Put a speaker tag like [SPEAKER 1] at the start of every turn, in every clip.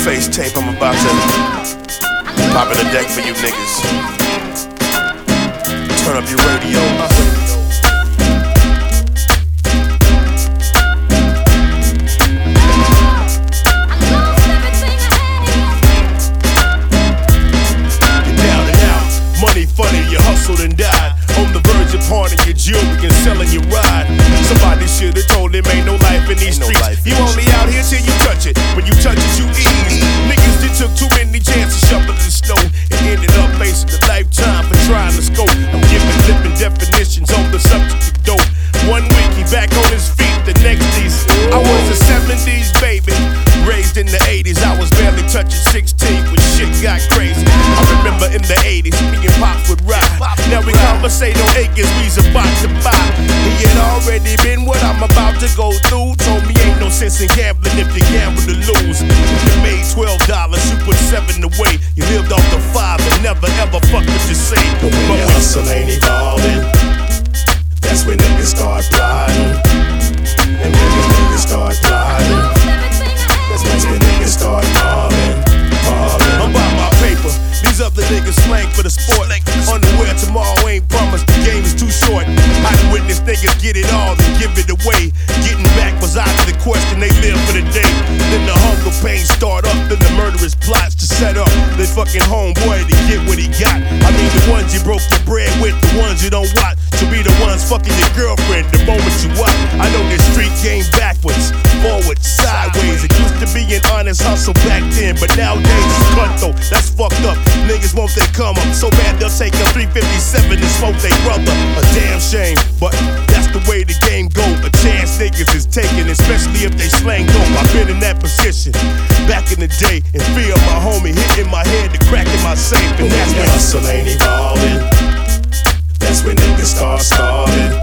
[SPEAKER 1] face tape, I'm about to pop in the deck for you niggas. Turn up your radio. Funny, you hustled and died on the verge of pawning your jewelry and selling your ride. Somebody should've told him ain't no life in these streets. You only out here till you touch it. When you touch it, you eat. Niggas that took too many chances shoveling the snow and ended up facing a lifetime for trying to scope. I'm giving living definitions on the subject of dope. 1 week he back on his feet, the next he's I was a 70s baby, raised in the 80s. I was barely touching 16 when shit got crazy. I remember in the 80s, me and Pops would ride. Now we conversate on acres we's about to buy. He had already been what I'm about to go through. Told me ain't no sense in gambling if you gamble to lose. If you made $12, you put 7 away. You lived off the 5 and never ever fuck what you say.
[SPEAKER 2] But when your hustle ain't evolving, that's when niggas start plotting. And when these niggas start plotting, that's when niggas start mobbing.
[SPEAKER 1] I'm by my paper. These other niggas slang for the sport. Underwear tomorrow ain't promised. The game is too short. I done witnessed niggas get it all and give it away. Getting back was out of the question. They live for the day. Then the hunger pain start up. Then the murderous plots to set up the fucking homeboy to get what he got. I mean the ones you broke the bread with, the ones you don't watch. To be the ones fucking your girlfriend the moment you watch. I know this street game backwards, forward, sideways. It used to be an honest hustle back then, but nowadays it's cutthroat. That's fucked up. Niggas won't they come up so bad they'll take a 357 and smoke they brother. A damn shame, but that's the way the game go. A chance niggas is taking, especially if they slang dope. I've been in that position back in the day and feel my homie hitting my head, the crack in my safe, and that's when
[SPEAKER 2] hustle ain't evolving. That's when niggas start starving.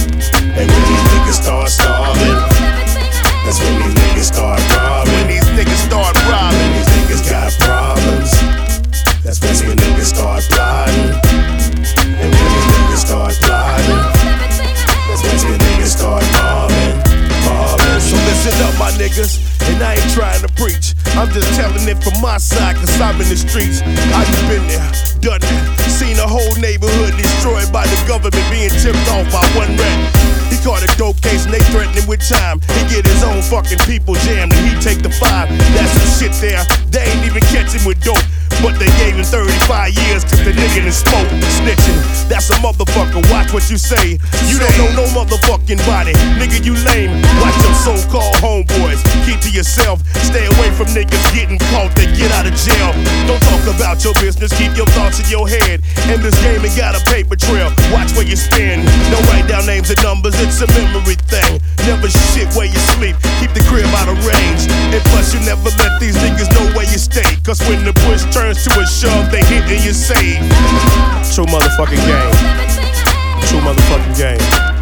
[SPEAKER 2] And when these niggas start starving, that's when these niggas start robbing.
[SPEAKER 1] When these niggas start robbing,
[SPEAKER 2] when these niggas got problems, that's when niggas start plotting. And when these niggas start plotting, that's when niggas start mobbing.
[SPEAKER 1] So listen up, my niggas, and I ain't trying to preach. I'm just telling it from my side, cause I'm in the streets. I've been there, done that. Seen a whole neighborhood destroyed by the government being tipped off by one rat. He caught a dope case and they threatened him with time. He get his own fucking people jammed and he take the 5. That's some shit there. They ain't even catch him with dope. But they gave him 35 years cause the nigga done spoke. Snitching, that's a motherfucker, watch what you say. You don't know no motherfucking body, nigga you lame. Watch your so-called homeboys, keep to yourself. Stay away from niggas getting caught, they get out of jail. Don't talk about your business, keep your thoughts in your head. In this game ain't got a paper trail, watch where you spin. Don't write down names and numbers, it's a memory thing. Never shit where you sleep, keep the crib out of range. And plus you never let these niggas know where you stay. Cause when the push turns to a shove, they hit and you save. True motherfucking game. True motherfucking game.